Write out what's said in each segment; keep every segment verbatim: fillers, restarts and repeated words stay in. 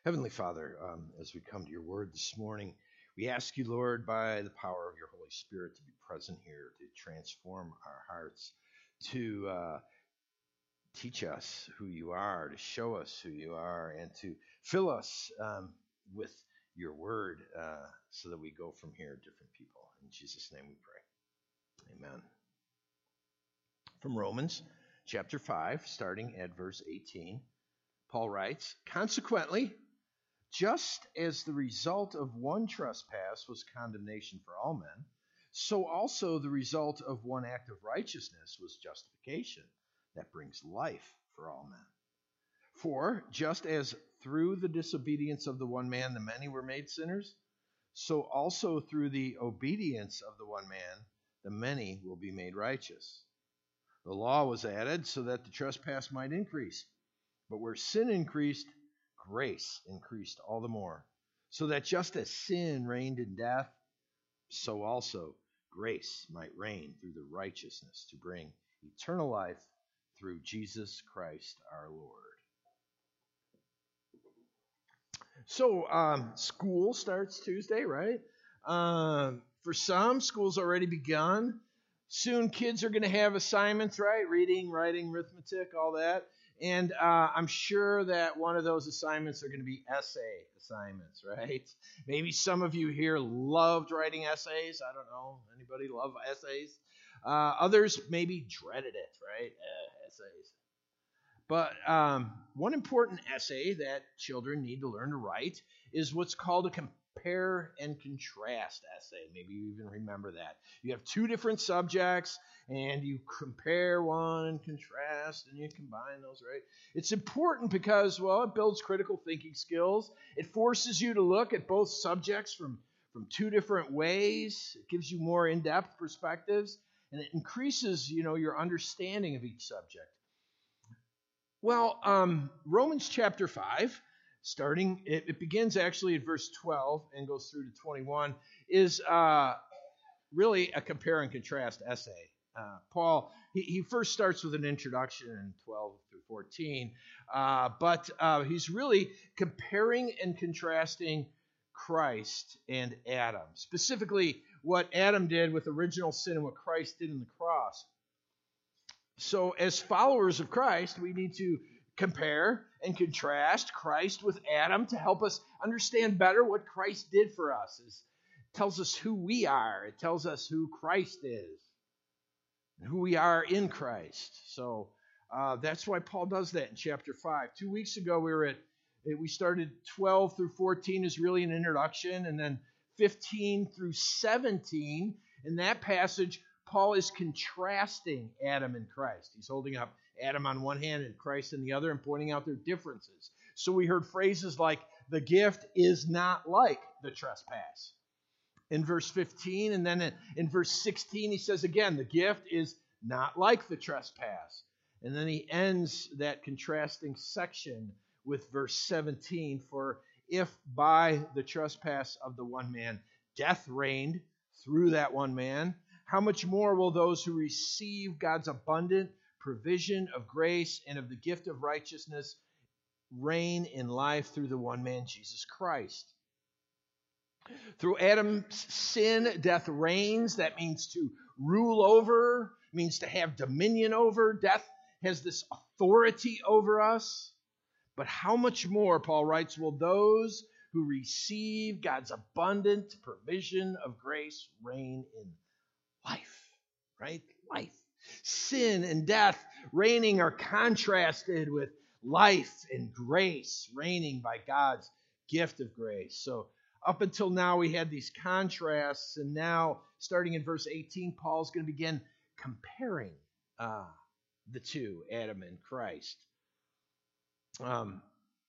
Heavenly Father, um, as we come to your word this morning, we ask you, Lord, by the power of your Holy Spirit, to be present here, to transform our hearts, to uh, teach us who you are, to show us who you are, and to fill us um, with your word uh, so that we go from here different people. In Jesus' name we pray. Amen. From Romans chapter five, starting at verse eighteen, Paul writes, "Consequently, just as the result of one trespass was condemnation for all men, so also the result of one act of righteousness was justification that brings life for all men. For just as through the disobedience of the one man the many were made sinners, so also through the obedience of the one man the many will be made righteous. The law was added so that the trespass might increase, but where sin increased, grace increased all the more, so that just as sin reigned in death, so also grace might reign through the righteousness to bring eternal life through Jesus Christ our Lord." So, um, school starts Tuesday, right? Um, for some, school's already begun. Soon kids are going to have assignments, right? Reading, writing, arithmetic, all that. And uh, I'm sure that one of those assignments are going to be essay assignments, right? Maybe some of you here loved writing essays. I don't know. Anybody love essays? Uh, others maybe dreaded it, right? Uh, essays. But um, one important essay that children need to learn to write is what's called a compare and contrast essay. Maybe you even remember that. You have two different subjects, and you compare one and contrast, and you combine those, right? It's important because, well, it builds critical thinking skills. It forces you to look at both subjects from, from two different ways. It gives you more in-depth perspectives, and it increases, you know, your understanding of each subject. Well, um, Romans chapter five, starting, it, it begins actually at verse twelve and goes through to twenty-one, is uh, really a compare and contrast essay. Uh, Paul, he, he first starts with an introduction in twelve through fourteen, uh, but uh, he's really comparing and contrasting Christ and Adam, specifically what Adam did with original sin and what Christ did in the cross. So as followers of Christ, we need to compare and contrast Christ with Adam to help us understand better what Christ did for us. It tells us who we are. It tells us who Christ is, and who we are in Christ. So uh, that's why Paul does that in chapter five. Two weeks ago, we were at we started twelve through fourteen is really an introduction, and then fifteen through seventeen in that passage, Paul is contrasting Adam and Christ. He's holding up Adam on one hand and Christ on the other and pointing out their differences. So we heard phrases like, the gift is not like the trespass in verse fifteen. And then in verse sixteen, he says again, the gift is not like the trespass. And then he ends that contrasting section with verse seventeen. For if by the trespass of the one man death reigned through that one man, how much more will those who receive God's abundant provision of grace and of the gift of righteousness reign in life through the one man, Jesus Christ? Through Adam's sin, death reigns. That means to rule over, means to have dominion over. Death has this authority over us. But how much more, Paul writes, will those who receive God's abundant provision of grace reign in life, right? Life. Sin and death reigning are contrasted with life and grace reigning by God's gift of grace. So up until now, we had these contrasts, and now, starting in verse eighteen, Paul's going to begin comparing uh, the two, Adam and Christ. Um,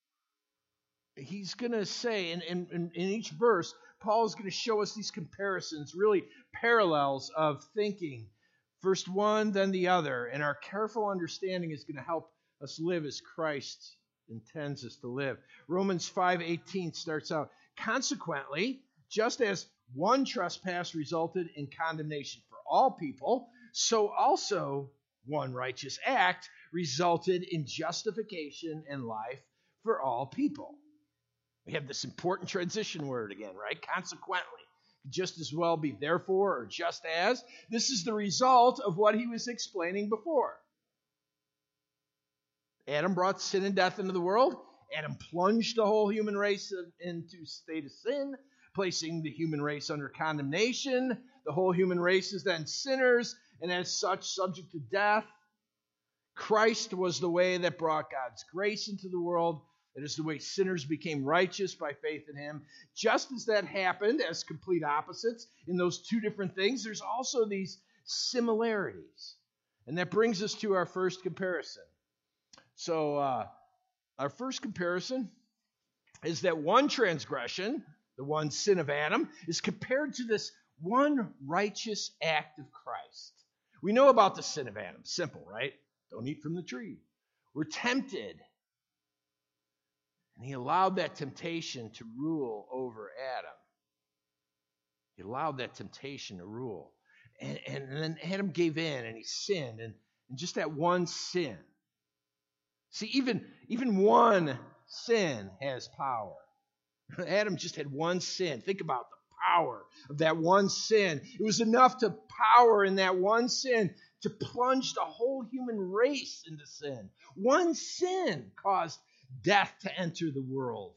he's going to say, in, in, in each verse, Paul is going to show us these comparisons, really parallels of thinking. First one, then the other. And our careful understanding is going to help us live as Christ intends us to live. Romans five eighteen starts out, consequently, just as one trespass resulted in condemnation for all people, so also one righteous act resulted in justification and life for all people. We have this important transition word again, right? Consequently. Just as well be therefore or just as. This is the result of what he was explaining before. Adam brought sin and death into the world. Adam plunged the whole human race into a state of sin, placing the human race under condemnation. The whole human race is then sinners, and as such subject to death. Christ was the way that brought God's grace into the world. It is the way sinners became righteous by faith in him. Just as that happened as complete opposites in those two different things, there's also these similarities. And that brings us to our first comparison. So uh, our first comparison is that one transgression, the one sin of Adam, is compared to this one righteous act of Christ. We know about the sin of Adam. Simple, right? Don't eat from the tree. We're tempted. And he allowed that temptation to rule over Adam. He allowed that temptation to rule. And, and, and then Adam gave in and he sinned. And, and just that one sin. See, even, even one sin has power. Adam just had one sin. Think about the power of that one sin. It was enough to power in that one sin to plunge the whole human race into sin. One sin caused death to enter the world.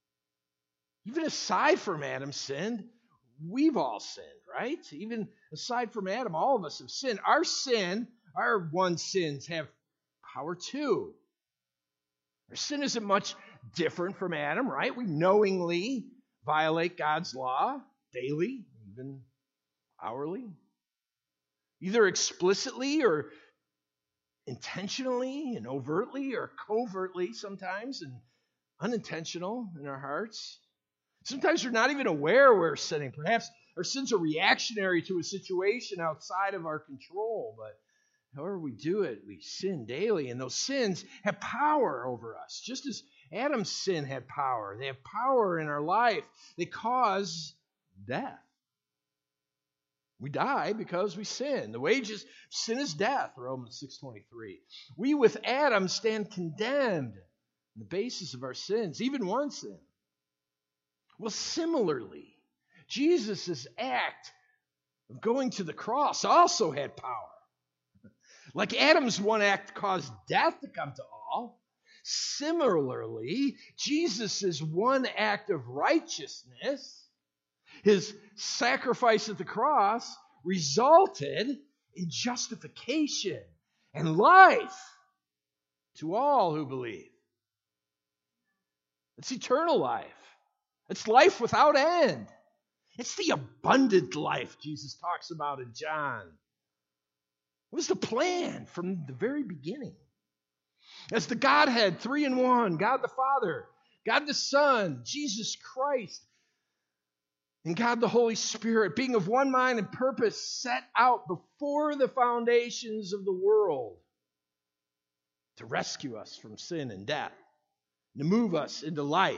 Even aside from Adam's sin, we've all sinned, right? Even aside from Adam, all of us have sinned. Our sin, our one sins have power too. Our sin isn't much different from Adam, right? We knowingly violate God's law daily, even hourly. Either explicitly or intentionally and overtly or covertly sometimes and unintentional in our hearts. Sometimes we're not even aware we're sinning. Perhaps our sins are reactionary to a situation outside of our control, but however we do it, we sin daily, and those sins have power over us. Just as Adam's sin had power, they have power in our life. They cause death. We die because we sin. The wages of sin is death, Romans six twenty-three. We with Adam stand condemned on the basis of our sins, even one sin. Well, similarly, Jesus' act of going to the cross also had power. Like Adam's one act caused death to come to all, similarly, Jesus' one act of righteousness, his sacrifice at the cross, resulted in justification and life to all who believe. It's eternal life. It's life without end. It's the abundant life Jesus talks about in John. It was the plan from the very beginning. As the Godhead, three in one, God the Father, God the Son, Jesus Christ, and God the Holy Spirit, being of one mind and purpose, set out before the foundations of the world to rescue us from sin and death, to move us into life.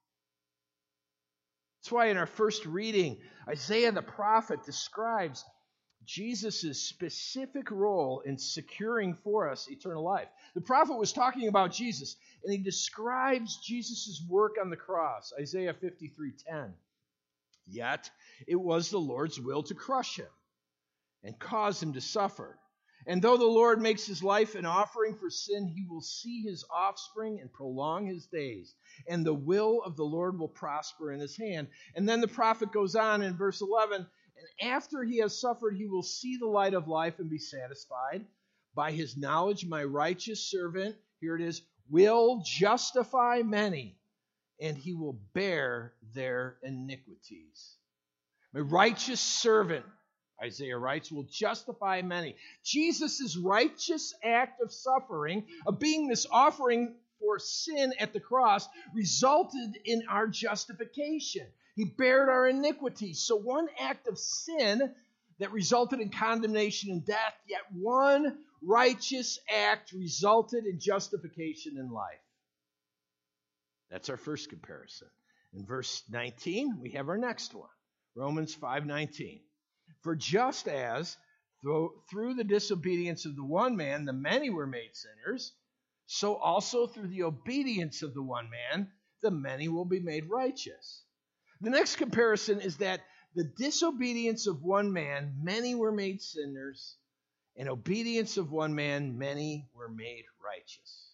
That's why in our first reading, Isaiah the prophet describes Jesus' specific role in securing for us eternal life. The prophet was talking about Jesus, and he describes Jesus' work on the cross, Isaiah fifty-three ten. Yet it was the Lord's will to crush him and cause him to suffer. And though the Lord makes his life an offering for sin, he will see his offspring and prolong his days. And the will of the Lord will prosper in his hand. And then the prophet goes on in verse eleven, and after he has suffered, he will see the light of life and be satisfied. By his knowledge, my righteous servant, here it is, will justify many, and he will bear their iniquities. My righteous servant, Isaiah writes, will justify many. Jesus' righteous act of suffering, of being this offering for sin at the cross, resulted in our justification. He bared our iniquities. So one act of sin that resulted in condemnation and death, yet one righteous act resulted in justification and life. That's our first comparison. In verse nineteen, we have our next one. Romans five nineteen. For just as through the disobedience of the one man the many were made sinners, so also through the obedience of the one man the many will be made righteous. The next comparison is that the disobedience of one man, many were made sinners, and obedience of one man, many were made righteous.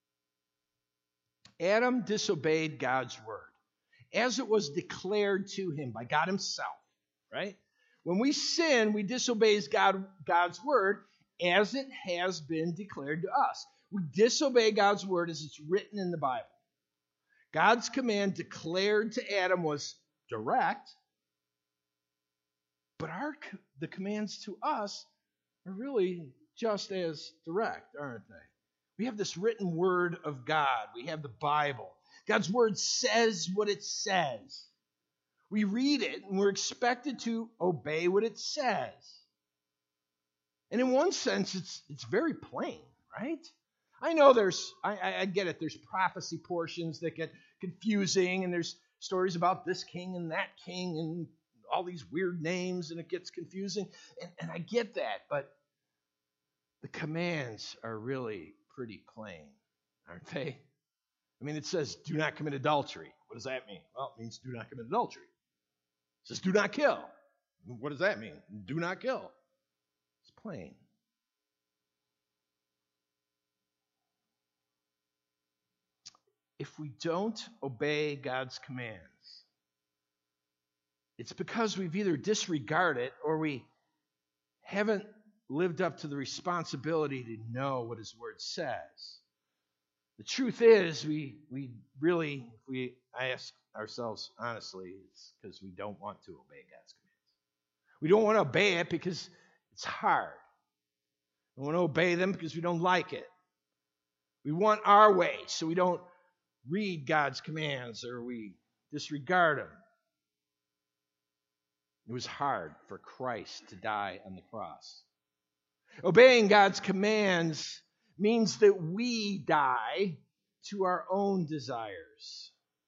Adam disobeyed God's word as it was declared to him by God himself, right? When we sin, we disobey God, God's word as it has been declared to us. We disobey God's word as it's written in the Bible. God's command declared to Adam was direct, but our the commands to us are really just as direct, aren't they? We have this written word of God. We have the Bible. God's word says what it says. We read it, and we're expected to obey what it says. And in one sense, it's it's very plain, right? I know there's, I, I, I get it, there's prophecy portions that get confusing, and there's stories about this king and that king and all these weird names, and it gets confusing. And, and I get that, but the commands are really pretty plain, aren't they? I mean, it says, do not commit adultery. What does that mean? Well, it means do not commit adultery. It says, do not kill. What does that mean? Do not kill. It's plain. If we don't obey God's commands, it's because we've either disregarded it or we haven't lived up to the responsibility to know what his word says. The truth is, we we really, if we ask ourselves honestly, it's because we don't want to obey God's commands. We don't want to obey it because it's hard. We want to obey them because we don't like it. We want our way, so we don't read God's commands or we disregard them. It was hard for Christ to die on the cross. Obeying God's commands means that we die to our own desires.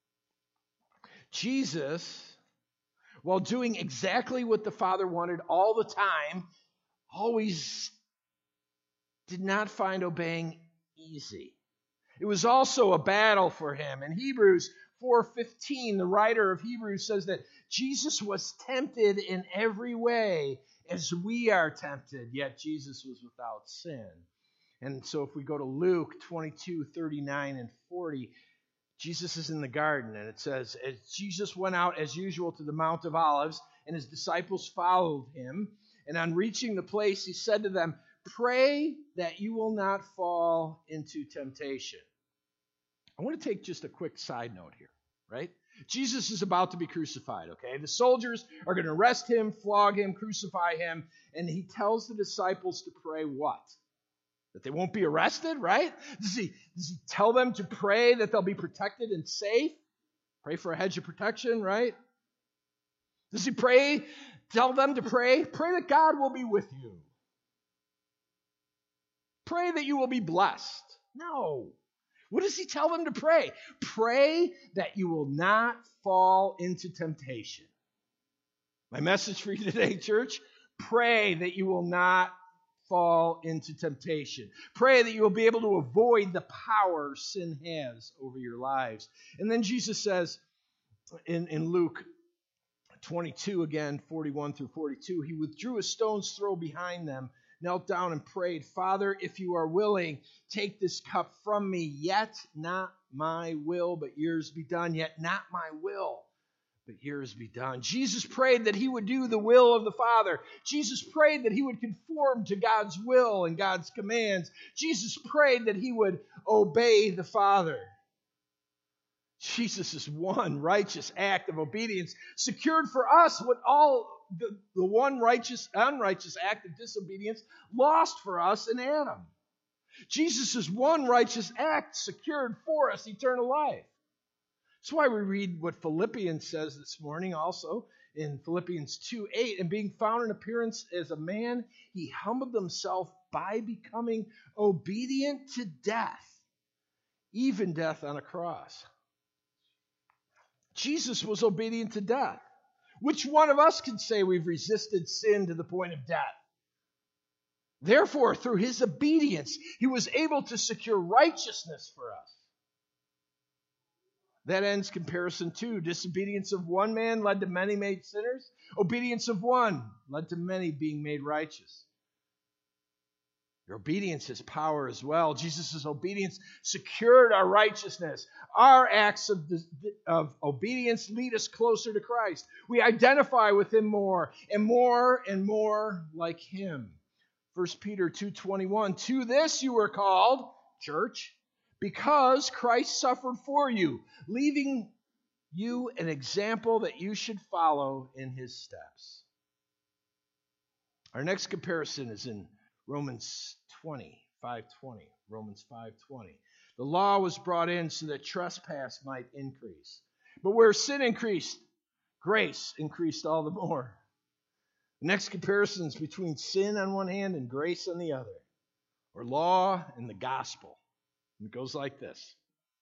Jesus, while doing exactly what the Father wanted all the time, always did not find obeying easy. It was also a battle for him. In Hebrews four fifteen, the writer of Hebrews says that Jesus was tempted in every way as we are tempted, yet Jesus was without sin. And so if we go to Luke twenty-two thirty-nine and forty, Jesus is in the garden, and it says, as Jesus went out as usual to the Mount of Olives, and his disciples followed him, and on reaching the place, he said to them, pray that you will not fall into temptation. I want to take just a quick side note here, right? Jesus is about to be crucified, okay? The soldiers are going to arrest him, flog him, crucify him, and he tells the disciples to pray what? That they won't be arrested, right? Does he, does he tell them to pray that they'll be protected and safe? Pray for a hedge of protection, right? Does he pray, tell them to pray? Pray that God will be with you. Pray that you will be blessed. No. What does he tell them to pray? Pray that you will not fall into temptation. My message for you today, church, pray that you will not fall into temptation. Pray that you will be able to avoid the power sin has over your lives. And then Jesus says in, in Luke twenty-two, again, forty-one through forty-two, he withdrew a stone's throw behind them, knelt down and prayed, Father, if you are willing, take this cup from me, yet not my will, but yours be done, yet not my will, but yours be done. Jesus prayed that he would do the will of the Father. Jesus prayed that he would conform to God's will and God's commands. Jesus prayed that he would obey the Father. Jesus' one righteous act of obedience secured for us what all the, the one righteous, unrighteous act of disobedience lost for us in Adam. Jesus' one righteous act secured for us eternal life. That's why we read what Philippians says this morning also in Philippians two eight. And being found in appearance as a man, he humbled himself by becoming obedient to death, even death on a cross. Jesus was obedient to death. Which one of us can say we've resisted sin to the point of death? Therefore, through his obedience, he was able to secure righteousness for us. That ends comparison two. Disobedience of one man led to many made sinners. Obedience of one led to many being made righteous. Your obedience has power as well. Jesus' obedience secured our righteousness. Our acts of, of obedience lead us closer to Christ. We identify with him more and more and more like him. First Peter two twenty-one, to this you were called, church, because Christ suffered for you, leaving you an example that you should follow in his steps. Our next comparison is in Romans twenty, five twenty. Romans five twenty. The law was brought in so that trespass might increase. But where sin increased, grace increased all the more. The next comparison is between sin on one hand and grace on the other, or law and the gospel. And it goes like this.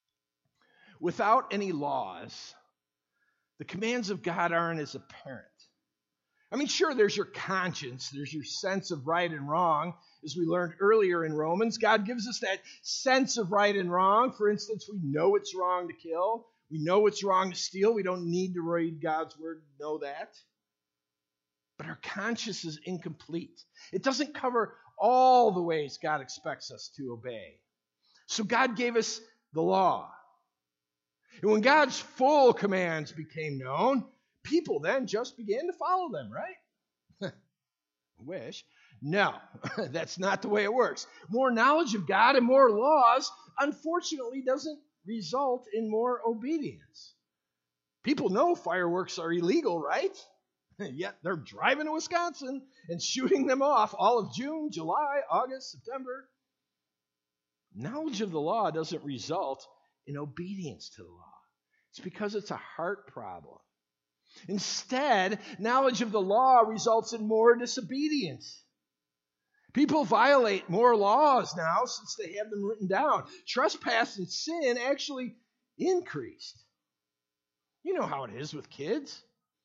Without any laws, the commands of God aren't as apparent. I mean, sure, there's your conscience, there's your sense of right and wrong. As we learned earlier in Romans, God gives us that sense of right and wrong. For instance, we know it's wrong to kill. We know it's wrong to steal. We don't need to read God's word to know that. But our conscience is incomplete. It doesn't cover all the ways God expects us to obey. So God gave us the law. And when God's full commands became known, people then just began to follow them, right? Wish. No, that's not the way it works. More knowledge of God and more laws, unfortunately, doesn't result in more obedience. People know fireworks are illegal, right? Yet they're driving to Wisconsin and shooting them off all of June, July, August, September. Knowledge of the law doesn't result in obedience to the law. It's because it's a heart problem. Instead, knowledge of the law results in more disobedience. People violate more laws now since they have them written down. Trespass and sin actually increased. You know how it is with kids.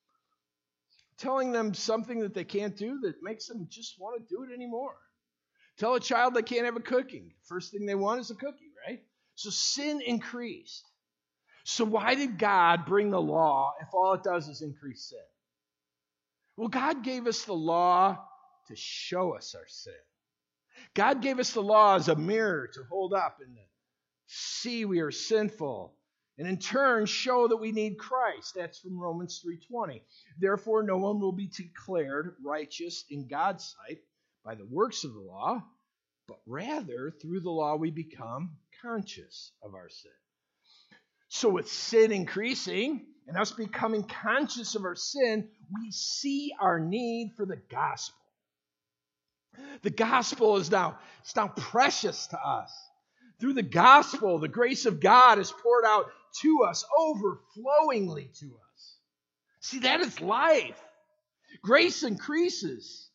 Telling them something that they can't do that makes them just want to do it anymore. Tell a child they can't have a cookie. First thing they want is a cookie, right? So sin increased. So why did God bring the law if all it does is increase sin? Well, God gave us the law to show us our sin. God gave us the law as a mirror to hold up and to see we are sinful, and in turn show that we need Christ. That's from Romans three twenty. Therefore, no one will be declared righteous in God's sight by the works of the law, but rather through the law we become conscious of our sin. So with sin increasing and us becoming conscious of our sin, we see our need for the gospel. The gospel is now, it's now precious to us. Through the gospel, the grace of God is poured out to us, overflowingly to us. See, that is life. Grace increases,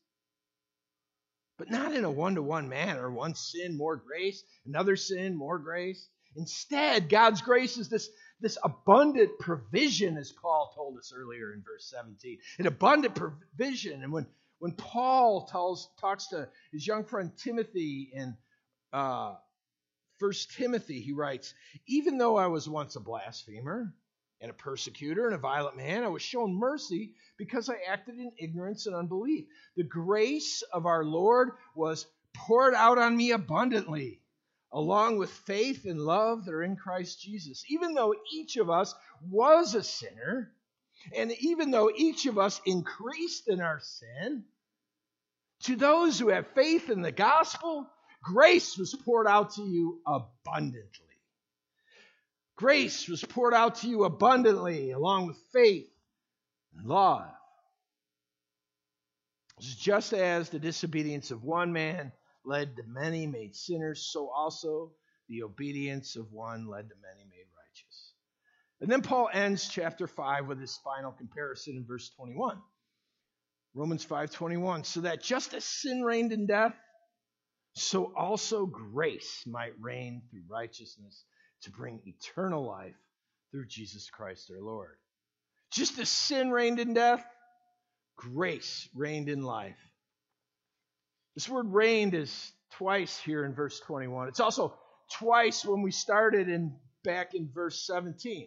but not in a one-to-one manner. One sin, more grace. Another sin, more grace. Instead, God's grace is this, this abundant provision, as Paul told us earlier in verse seventeen. An abundant provision. And when, when Paul tells, talks to his young friend Timothy in uh, First Timothy, he writes, even though I was once a blasphemer and a persecutor and a violent man, I was shown mercy because I acted in ignorance and unbelief. The grace of our Lord was poured out on me abundantly, along with faith and love that are in Christ Jesus. Even though each of us was a sinner, and even though each of us increased in our sin, to those who have faith in the gospel, grace was poured out to you abundantly. Grace was poured out to you abundantly, along with faith and love. Just as the disobedience of one man led to many made sinners, so also the obedience of one led to many made righteous. And then Paul ends chapter five with his final comparison in verse twenty-one. Romans five twenty-one. So that just as sin reigned in death, so also grace might reign through righteousness to bring eternal life through Jesus Christ our Lord. Just as sin reigned in death, grace reigned in life. This word reigned is twice here in verse twenty-one. It's also twice when we started in back in verse seventeen.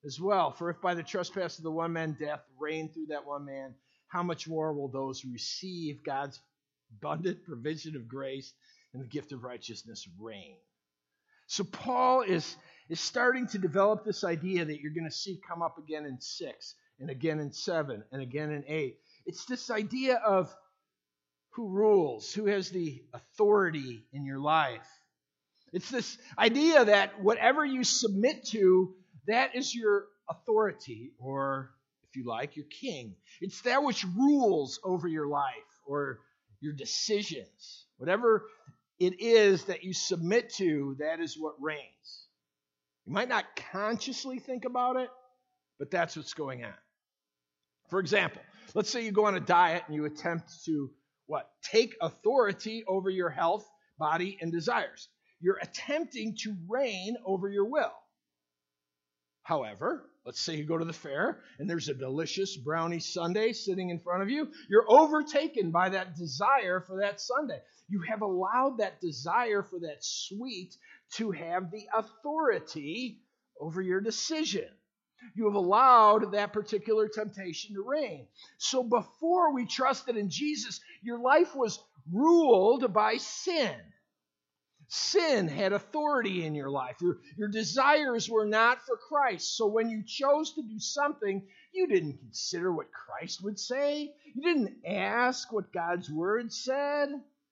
as well. For if by the trespass of the one man death reigned through that one man, how much more will those who receive God's abundant provision of grace and the gift of righteousness reign? So Paul is, is starting to develop this idea that you're going to see come up again in six, and again in seven, and again in eight. It's this idea of who rules, who has the authority in your life. It's this idea that whatever you submit to, that is your authority, or if you like, your king. It's that which rules over your life or your decisions. Whatever it is that you submit to, that is what reigns. You might not consciously think about it, but that's what's going on. For example, let's say you go on a diet and you attempt to, what? Take authority over your health, body, and desires. You're attempting to reign over your will. However, let's say you go to the fair and there's a delicious brownie sundae sitting in front of you. You're overtaken by that desire for that sundae. You have allowed that desire for that sweet to have the authority over your decision. You have allowed that particular temptation to reign. So before we trusted in Jesus, your life was ruled by sin. Sin had authority in your life. Your, your desires were not for Christ. So when you chose to do something, you didn't consider what Christ would say. You didn't ask what God's word said.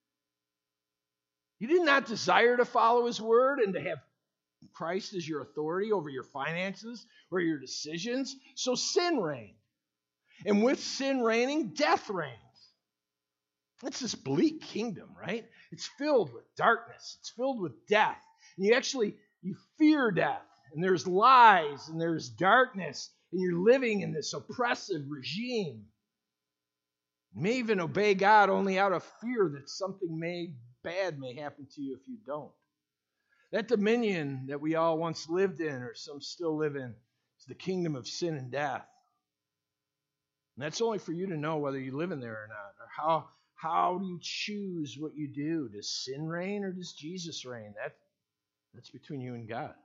You did not desire to follow his word and to have Christ as your authority over your finances or your decisions. So sin reigned. And with sin reigning, death reigns. It's this bleak kingdom, right? It's filled with darkness. It's filled with death. And you actually, you fear death. And there's lies and there's darkness. And you're living in this oppressive regime. You may even obey God only out of fear that something may bad may happen to you if you don't. That dominion that we all once lived in, or some still live in, is the kingdom of sin and death. And that's only for you to know whether you live in there or not, or how How do you choose what you do? Does sin reign or does Jesus reign? That, that's between you and God.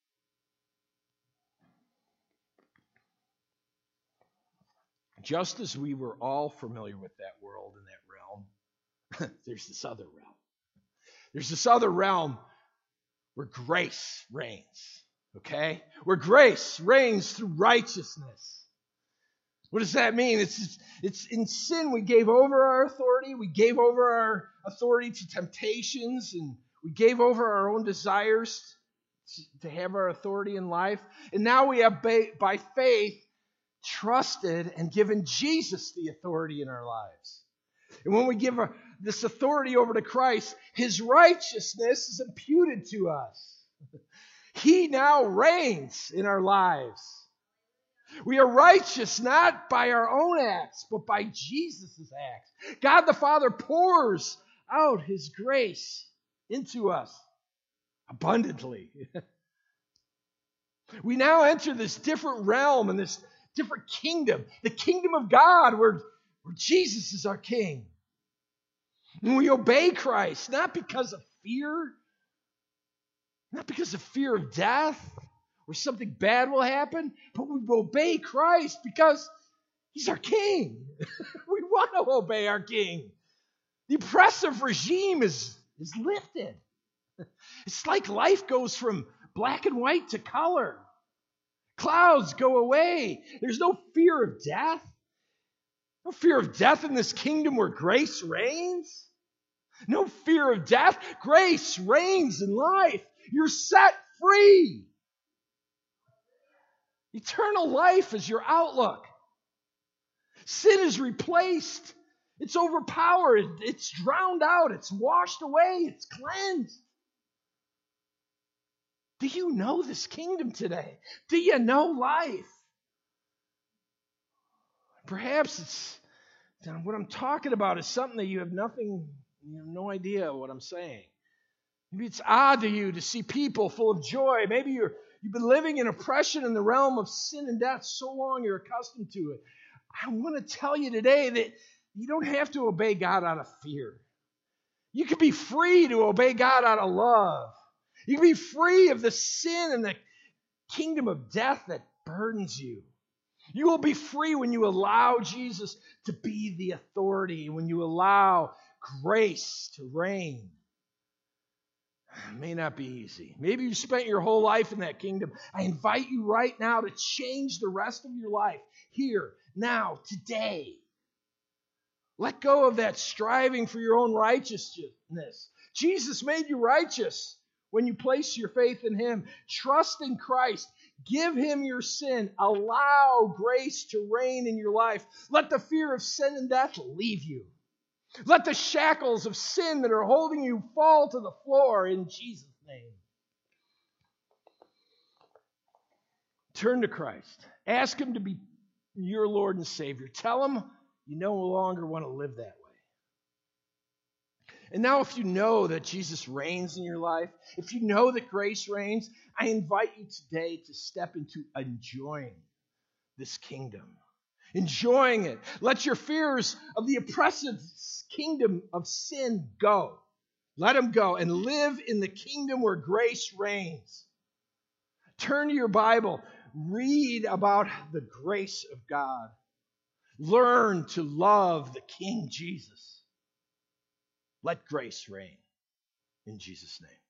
Just as we were all familiar with that world and that realm, there's this other realm. There's this other realm where grace reigns, okay? Where grace reigns through righteousness. What does that mean? It's, it's in sin we gave over our authority. We gave over our authority to temptations, and we gave over our own desires to have our authority in life. And now we have, by faith, trusted and given Jesus the authority in our lives. And when we give our, this authority over to Christ, his righteousness is imputed to us. He now reigns in our lives. We are righteous not by our own acts, but by Jesus' acts. God the Father pours out his grace into us abundantly. We now enter this different realm and this different kingdom, the kingdom of God, where, where Jesus is our king. And we obey Christ, not because of fear, not because of fear of death, or something bad will happen, but we obey Christ because he's our king. We want to obey our king. The oppressive regime is, is lifted. It's like life goes from black and white to color. Clouds go away. There's no fear of death. No fear of death in this kingdom where grace reigns. No fear of death. Grace reigns in life. You're set free. Eternal life is your outlook. Sin is replaced. It's overpowered. It's drowned out. It's washed away. It's cleansed. Do you know this kingdom today? Do you know life? Perhaps it's what I'm talking about is something that you have nothing, you have no idea what I'm saying. Maybe it's odd to you to see people full of joy. Maybe you're You've been living in oppression in the realm of sin and death so long you're accustomed to it. I want to tell you today that you don't have to obey God out of fear. You can be free to obey God out of love. You can be free of the sin and the kingdom of death that burdens you. You will be free when you allow Jesus to be the authority, when you allow grace to reign. It may not be easy. Maybe you spent your whole life in that kingdom. I invite you right now to change the rest of your life here, now, today. Let go of that striving for your own righteousness. Jesus made you righteous when you place your faith in him. Trust in Christ. Give him your sin. Allow grace to reign in your life. Let the fear of sin and death leave you. Let the shackles of sin that are holding you fall to the floor in Jesus' name. Turn to Christ. Ask him to be your Lord and Savior. Tell him you no longer want to live that way. And now if you know that Jesus reigns in your life, if you know that grace reigns, I invite you today to step into enjoying this kingdom. Enjoying it. Let your fears of the oppressive kingdom of sin go. Let them go and live in the kingdom where grace reigns. Turn to your Bible. Read about the grace of God. Learn to love the King Jesus. Let grace reign in Jesus' name.